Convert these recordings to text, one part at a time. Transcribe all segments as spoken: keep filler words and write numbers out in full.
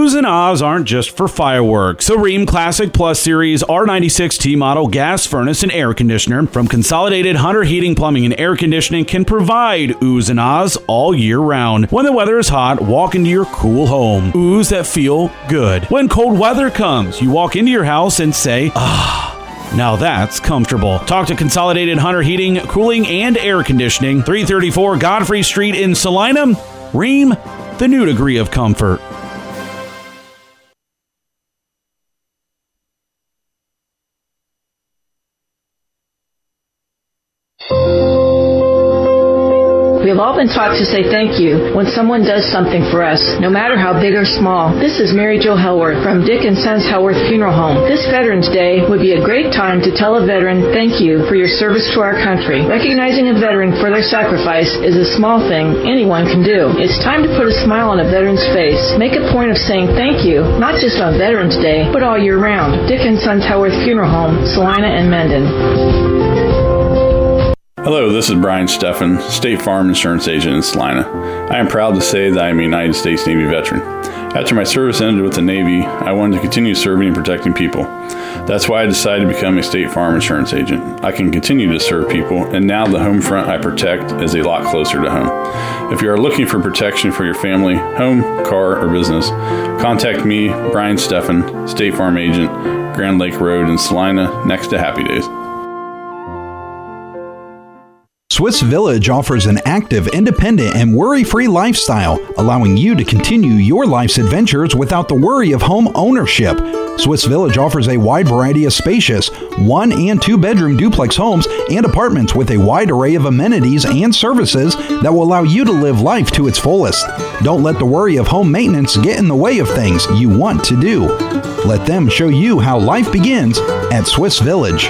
Oohs and ahs aren't just for fireworks. A Rheem Classic Plus Series R ninety-six T model gas furnace and air conditioner from Consolidated Hunter Heating, Plumbing, and Air Conditioning can provide oohs and ahs all year round. When the weather is hot, walk into your cool home. Oohs that feel good. When cold weather comes, you walk into your house and say, ah. Now that's comfortable. Talk to Consolidated Hunter Heating, Cooling, and Air Conditioning, three thirty-four Godfrey Street in Salina. Rheem, the new degree of comfort. We have all been taught to say thank you when someone does something for us, no matter how big or small. This is Mary Jo Hellworth from Dick and Sons Hellworth Funeral Home. This Veterans Day would be a great time to tell a veteran thank you for your service to our country. Recognizing a veteran for their sacrifice is a small thing anyone can do. It's time to put a smile on a veteran's face. Make a point of saying thank you, not just on Veterans Day, but all year round. Dick and Sons Hellworth Funeral Home, Salina and Mendon. Hello, this is Brian Steffen, State Farm Insurance Agent in Salina. I am proud to say that I am a United States Navy veteran. After my service ended with the Navy, I wanted to continue serving and protecting people. That's why I decided to become a State Farm Insurance Agent. I can continue to serve people, and now the home front I protect is a lot closer to home. If you are looking for protection for your family, home, car, or business, contact me, Brian Steffen, State Farm Agent, Grand Lake Road in Salina, next to Happy Days. Swiss Village offers an active, independent, and worry-free lifestyle, allowing you to continue your life's adventures without the worry of home ownership. Swiss Village offers a wide variety of spacious one- and two-bedroom duplex homes and apartments with a wide array of amenities and services that will allow you to live life to its fullest. Don't let the worry of home maintenance get in the way of things you want to do. Let them show you how life begins at Swiss Village.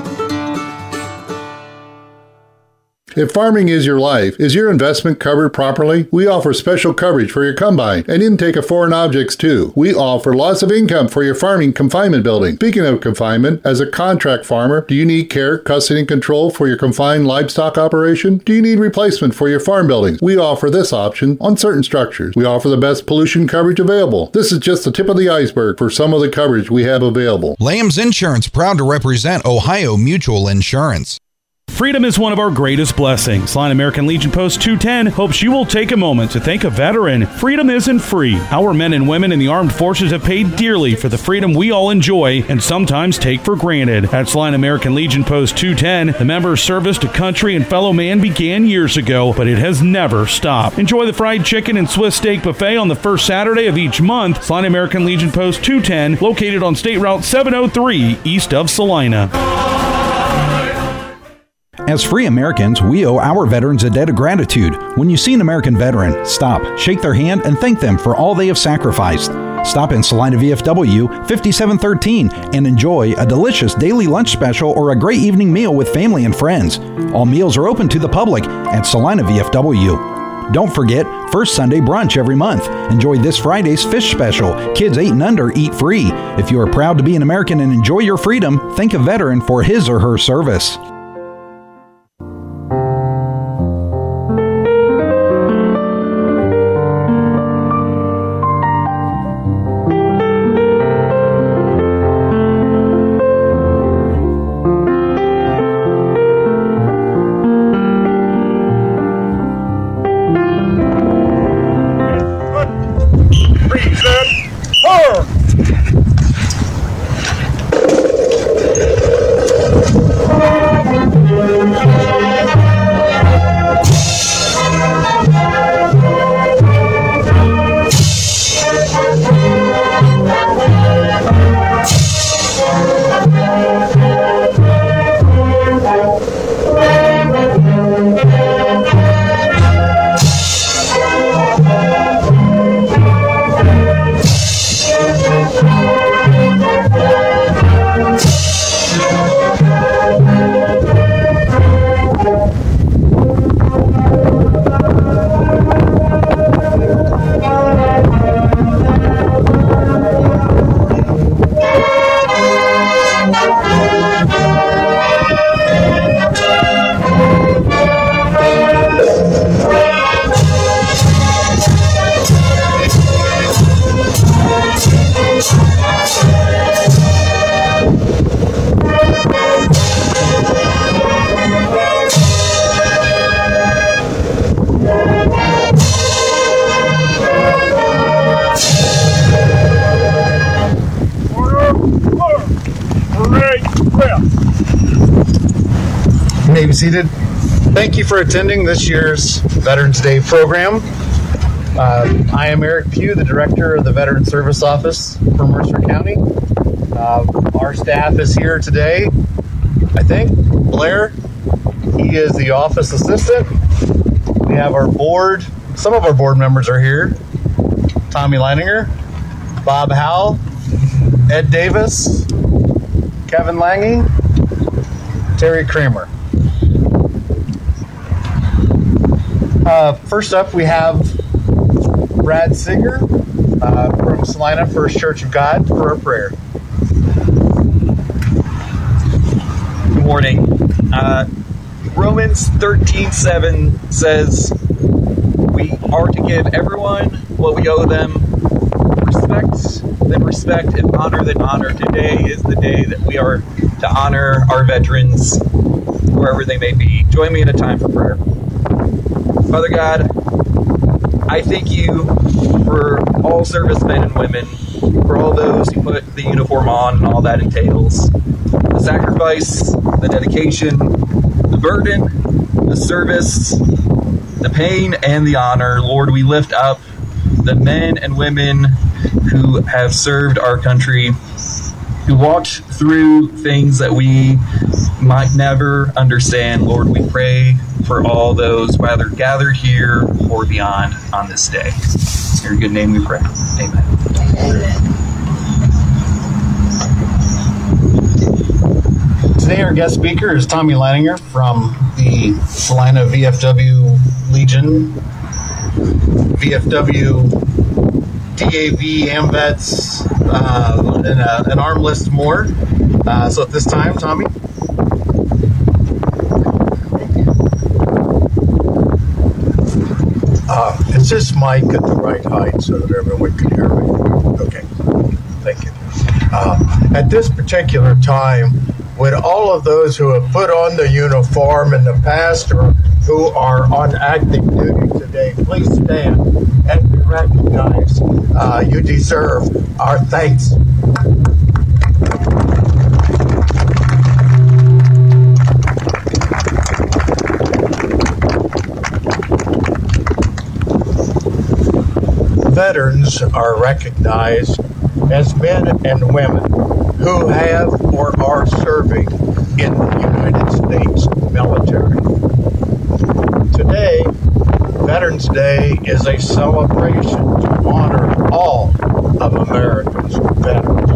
If farming is your life, is your investment covered properly? We offer special coverage for your combine and intake of foreign objects too. We offer loss of income for your farming confinement building. Speaking of confinement, as a contract farmer, do you need care, custody, and control for your confined livestock operation? Do you need replacement for your farm buildings? We offer this option on certain structures. We offer the best pollution coverage available. This is just the tip of the iceberg for some of the coverage we have available. Lamb's Insurance, proud to represent Ohio Mutual Insurance. Freedom is one of our greatest blessings. Line American Legion Post two ten hopes you will take a moment to thank a veteran. Freedom isn't free. Our men and women in the armed forces have paid dearly for the freedom we all enjoy and sometimes take for granted. That's Line American Legion Post two ten. The member's service to country and fellow man began years ago, but it has never stopped. Enjoy the fried chicken and Swiss steak buffet on the first Saturday of each month. Line American Legion Post two ten, located on State Route seven oh three, east of Salina. As free Americans, we owe our veterans a debt of gratitude. When you see an American veteran, stop, shake their hand, and thank them for all they have sacrificed. Stop in Salina V F W fifty-seven thirteen and enjoy a delicious daily lunch special or a great evening meal with family and friends. All meals are open to the public at Salina V F W. Don't forget, first Sunday brunch every month. Enjoy this Friday's fish special. Kids eight and under eat free. If you are proud to be an American and enjoy your freedom, thank a veteran for his or her service. may be seated. Thank you for attending this year's Veterans Day program. Uh, I am Eric Pugh, the Director of the Veteran Service Office for Mercer County. Uh, our staff is here today. I think Blair, he is the office assistant. We have our board, some of our board members are here. Tommy Leininger, Bob Howell, Ed Davis, Kevin Lange, Terry Kramer. Uh, first up, we have Brad Singer uh, from Salina First Church of God for a prayer. Good morning. Uh, Romans thirteen seven says we are to give everyone what we owe them. Respect, then respect, and honor, then honor. Today is the day that we are to honor our veterans wherever they may be. Join me in a time for prayer. Father God, I thank you for all servicemen and women, for all those who put the uniform on and all that entails. The sacrifice, the dedication, the burden, the service, the pain, and the honor. Lord, we lift up the men and women who have served our country, who walked through things that we might never understand. Lord, we pray for all those, whether gathered here or beyond, on this day. In your good name we pray. Amen. Amen. Today our guest speaker is Tommy Leininger from the Salina V F W Legion, V F W, D A V, AMVETS, uh, and uh, an arm list more. Uh, so at this time, Tommy. Uh, is this mic at the right height so that everyone can hear me? Okay, thank you. Uh, at this particular time, would all of those who have put on the uniform in the past or who are on active duty today, please stand and be recognized. Uh, you deserve our thanks. Veterans are recognized as men and women who have or are serving in the United States military. Today, Veterans Day is a celebration to honor all of America's veterans.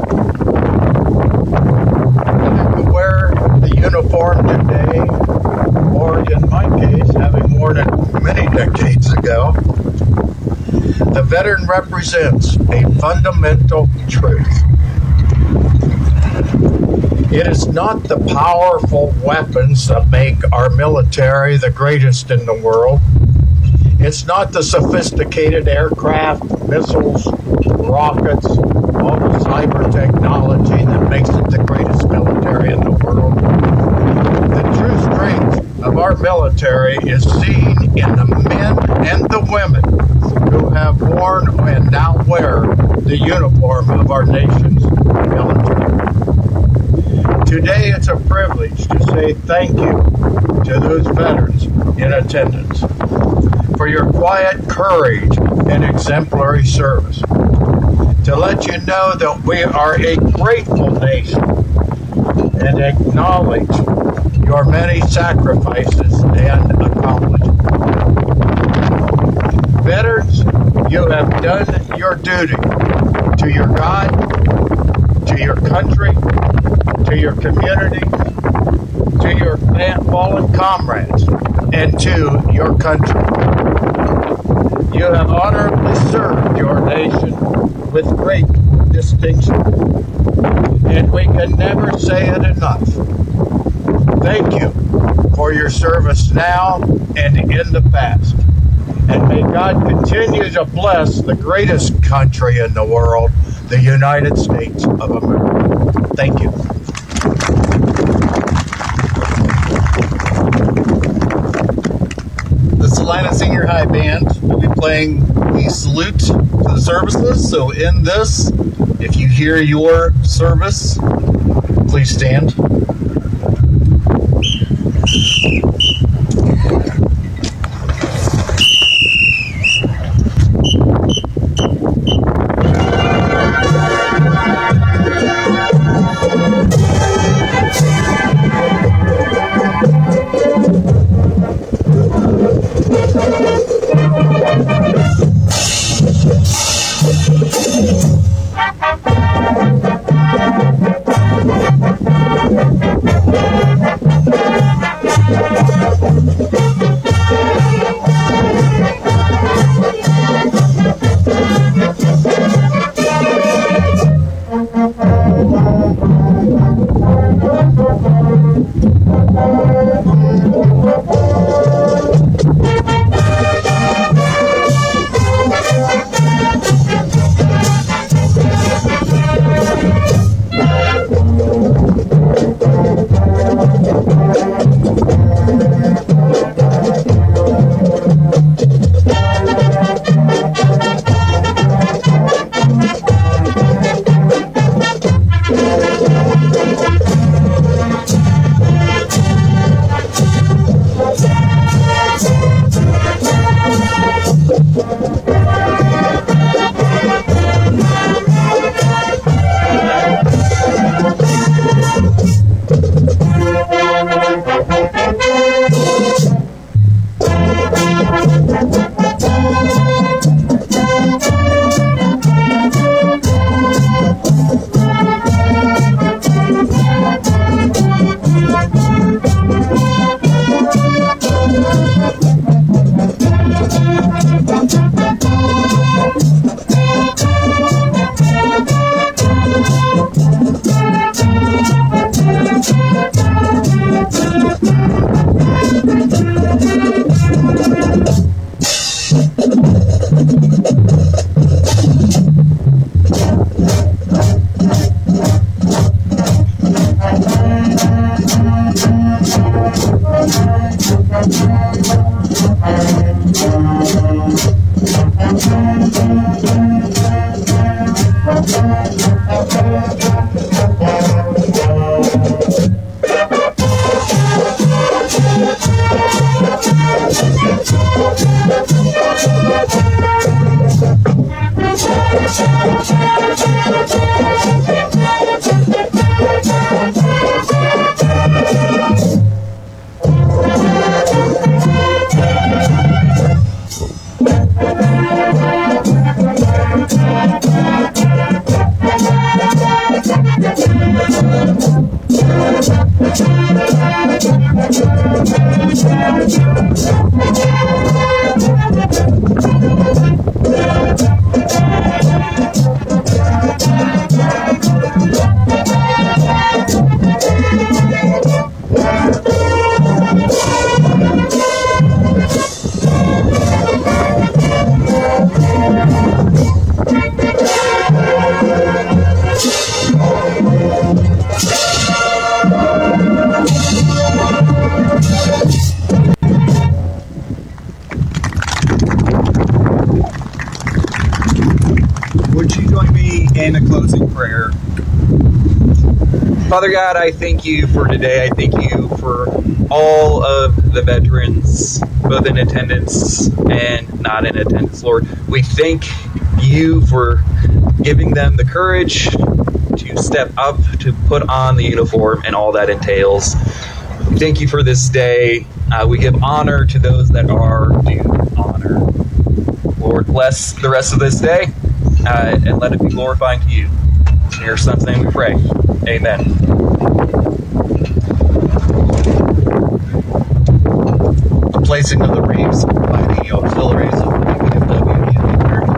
Whether you wear the uniform today, or in my case, having worn it many decades ago, the veteran represents a fundamental truth. It is not the powerful weapons that make our military the greatest in the world. It's not the sophisticated aircraft, missiles, rockets, all the cyber technology that makes it the greatest military in the world. The true strength of our military is seen in the men and the women who have worn and now wear the uniform of our nation's military. Today it's a privilege to say thank you to those veterans in attendance for your quiet courage and exemplary service. To let you know that we are a grateful nation and acknowledge your many sacrifices and accomplishments. Veterans, you have done your duty to your God, to your country, to your community, to your fallen comrades, and to your country. You have honorably served your nation with great distinction, and we can never say it enough. Thank you for your service now and in the past. And may God continue to bless the greatest country in the world, the United States of America. Thank you. The Salina Senior High Band will be playing the salute to the services. So in this, if you hear your service, please stand. in a closing prayer. Father God, I thank you for today. I thank you for all of the veterans, both in attendance and not in attendance, Lord. We thank you for giving them the courage to step up, to put on the uniform and all that entails. We thank you for this day. Uh, we give honor to those that are due honor. Lord, bless the rest of this day uh, and let it be glorifying to you. In your Son's name we pray. Amen. The placing of the wreaths by the auxiliaries of the V F W and the American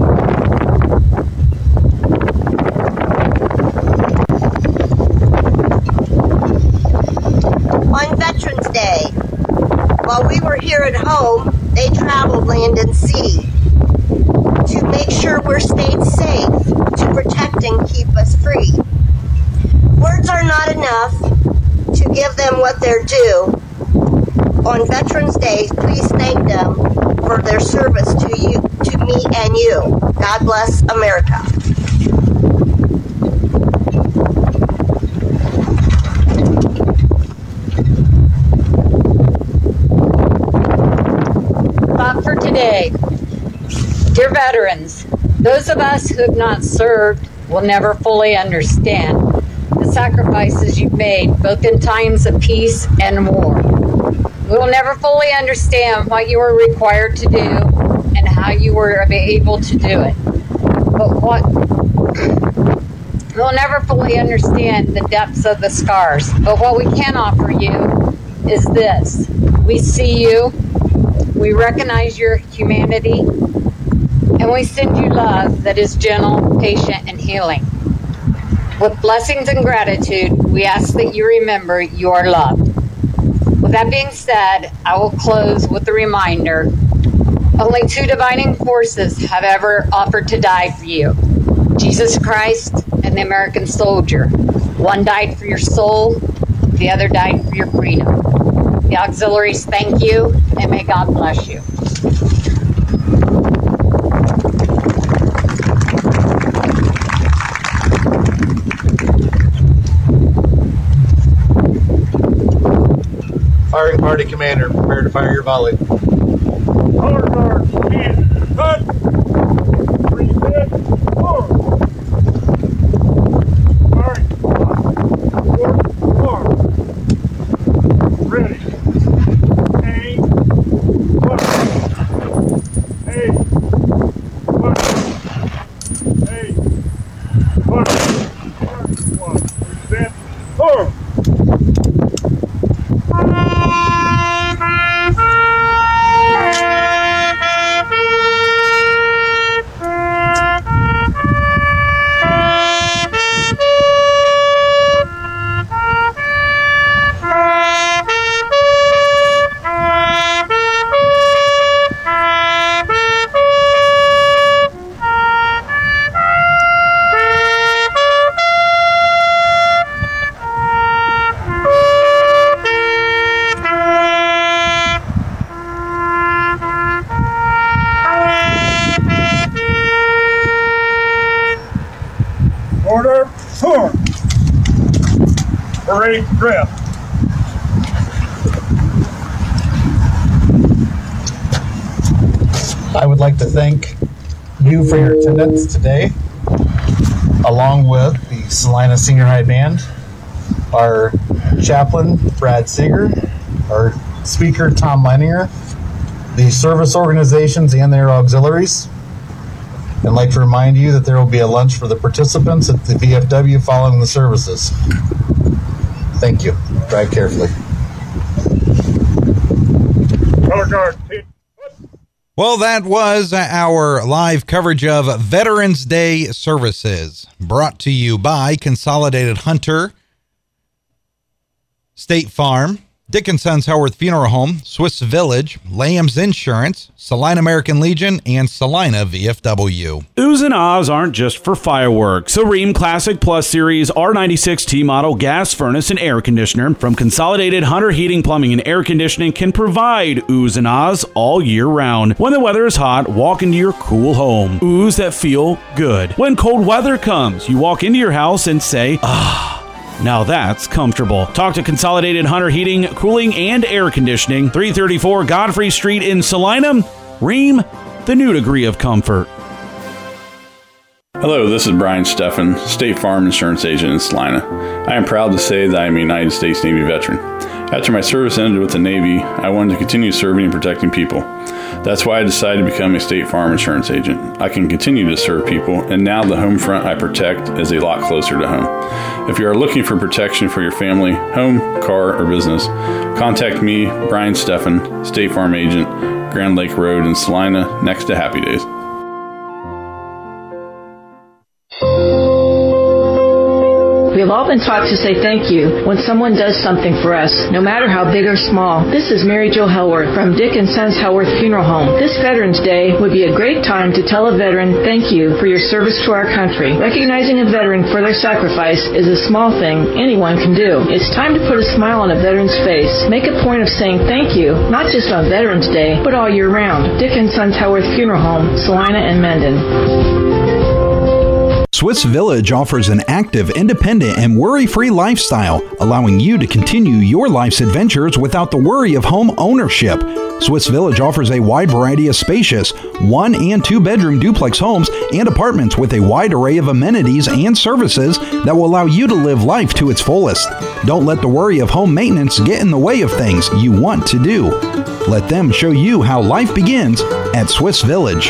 Legion. On Veterans Day, while we were here at home, they traveled land and sea to make sure we're stayed safe, to protect and keep us free. Words are not enough to give them what they're due. On Veterans Day, please thank them for their service to you, to me and you. God bless America. Day. Dear veterans, those of us who have not served will never fully understand the sacrifices you've made, both in times of peace and war. We will never fully understand what you were required to do and how you were able to do it. But what we'll never fully understand the depths of the scars. But what we can offer you is this. We see you, we recognize your humanity, and we send you love that is gentle, patient, and healing. With blessings and gratitude, we ask that you remember you are loved. With that being said, I will close with a reminder. Only two dividing forces have ever offered to die for you. Jesus Christ and the American soldier. One died for your soul, the other died for your freedom. The auxiliaries thank you, and may God bless you. Firing party commander, prepare to fire your volley. Color guard, stand, cut. Three, set, four. Firing squad, four, four. Ready. Aim. Fire. Aim. Fire. Aim. Fire. Firing squad, three, set, four. Order, four. Parade drill. I would like to thank you for your attendance today, along with the Salina Senior High Band, our chaplain, Brad Seeger, our speaker, Tom Leininger, the service organizations and their auxiliaries. I'd like to remind you that there will be a lunch for the participants at the V F W following the services. Thank you. Drive carefully. Color guard. Well, that was our live coverage of Veterans Day services, brought to you by Consolidated Hunter, State Farm, Dick and Sons Howarth Funeral Home, Swiss Village, Lamb's Insurance, Salina American Legion, and Salina V F W. Oohs and ahs aren't just for fireworks. A Rheem Classic Plus Series R ninety-six T model gas furnace and air conditioner from Consolidated Hunter Heating, Plumbing, and Air Conditioning can provide oohs and ahs all year round. When the weather is hot, walk into your cool home. Oohs that feel good. When cold weather comes, you walk into your house and say, ah. Now that's comfortable. Talk to Consolidated Hunter Heating, Cooling, and Air Conditioning, three thirty-four Godfrey Street in Salina. Rheem, the new degree of comfort. Hello, this is Brian Steffen, State Farm Insurance Agent in Salina. I am proud to say that I am a United States Navy veteran. After my service ended with the Navy, I wanted to continue serving and protecting people. That's why I decided to become a State Farm Insurance Agent. I can continue to serve people, and now the home front I protect is a lot closer to home. If you are looking for protection for your family, home, car, or business, contact me, Brian Steffen, State Farm Agent, Grand Lake Road in Salina, next to Happy Days. We have all been taught to say thank you when someone does something for us, no matter how big or small. This is Mary Jo Hellworth from Dick and Sons Howarth Funeral Home. This Veterans Day would be a great time to tell a veteran thank you for your service to our country. Recognizing a veteran for their sacrifice is a small thing anyone can do. It's time to put a smile on a veteran's face. Make a point of saying thank you, not just on Veterans Day, but all year round. Dick and Sons Howarth Funeral Home, Salina and Mendon. Swiss Village offers an active, independent, and worry-free lifestyle, allowing you to continue your life's adventures without the worry of home ownership. Swiss Village offers a wide variety of spacious one and two bedroom duplex homes and apartments with a wide array of amenities and services that will allow you to live life to its fullest. Don't let the worry of home maintenance get in the way of things you want to do. Let them show you how life begins at Swiss Village.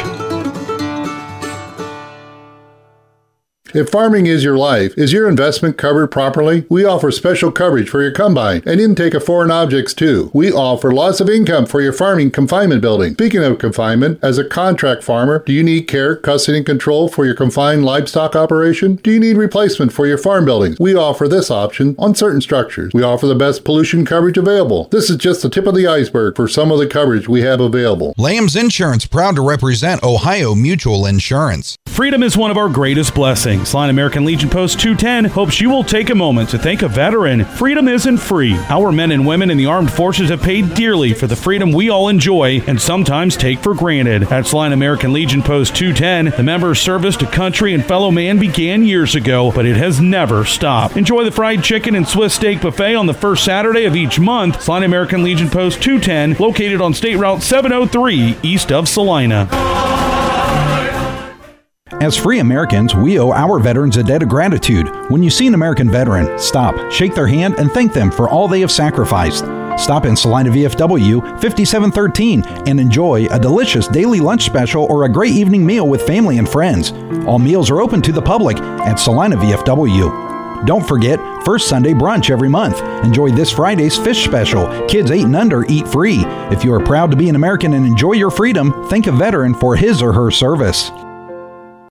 If farming is your life, is your investment covered properly? We offer special coverage for your combine and intake of foreign objects too. We offer loss of income for your farming confinement building. Speaking of confinement, as a contract farmer, do you need care, custody, and control for your confined livestock operation? Do you need replacement for your farm buildings? We offer this option on certain structures. We offer the best pollution coverage available. This is just the tip of the iceberg for some of the coverage we have available. Lamb's Insurance, proud to represent Ohio Mutual Insurance. Freedom is one of our greatest blessings. Line American Legion Post two ten hopes you will take a moment to thank a veteran. Freedom isn't free. Our men and women in the armed forces have paid dearly for the freedom we all enjoy and sometimes take for granted. That's Line American Legion Post two ten. The member's service to country and fellow man began years ago, but it has never stopped. Enjoy the fried chicken and Swiss steak buffet on the first Saturday of each month. Line American Legion Post two ten, located on State Route seven oh three, east of Salina. As free Americans, we owe our veterans a debt of gratitude. When you see an American veteran, stop, shake their hand, and thank them for all they have sacrificed. Stop in Salina V F W fifty-seven thirteen and enjoy a delicious daily lunch special or a great evening meal with family and friends. All meals are open to the public at Salina V F W. Don't forget, first Sunday brunch every month. Enjoy this Friday's fish special. Kids eight and under eat free. If you are proud to be an American and enjoy your freedom, thank a veteran for his or her service.